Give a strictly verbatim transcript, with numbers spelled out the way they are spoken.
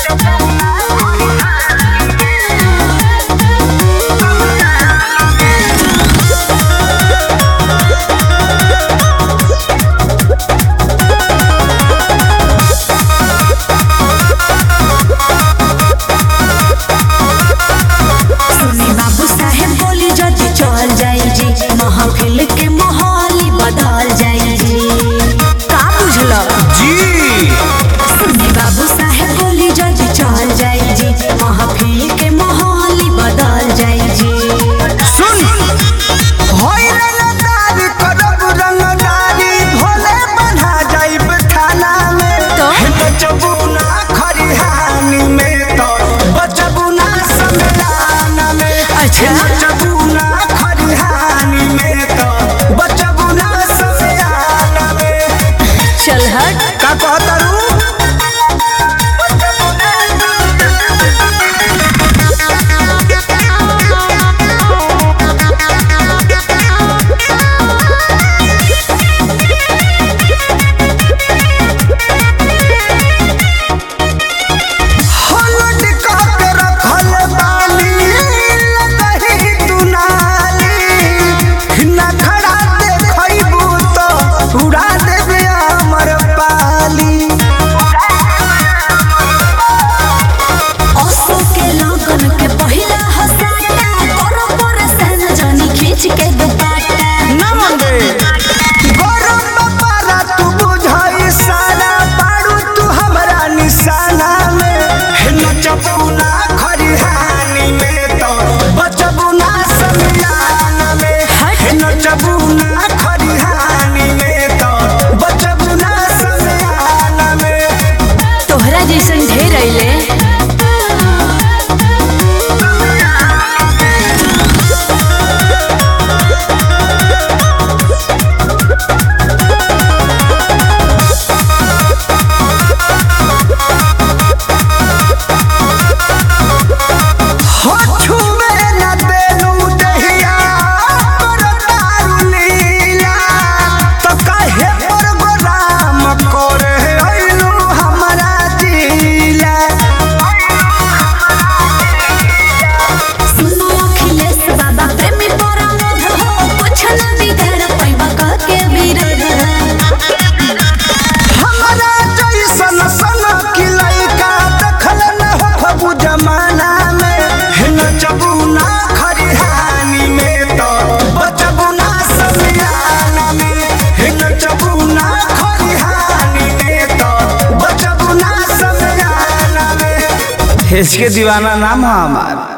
महफिल के माहौल बदल जाई जी का बुझल जी सुनी बाबू साहेब बोली जज चल जाई जी महफिल के माहौल बदल जाई जी सुन होई रंगदारी करब रंगदारी भोले बना जाइब थाना में तो बचबू ना खरिहानी में तो बचबू ना सम्मेलन में अच्छा बचबू ना खरिहानी में तो बचबू ना सम्मेलन में चल हट का कहता रू तोहरा जैसन ढेर अइले इसके दीवाना नाम है हमारा।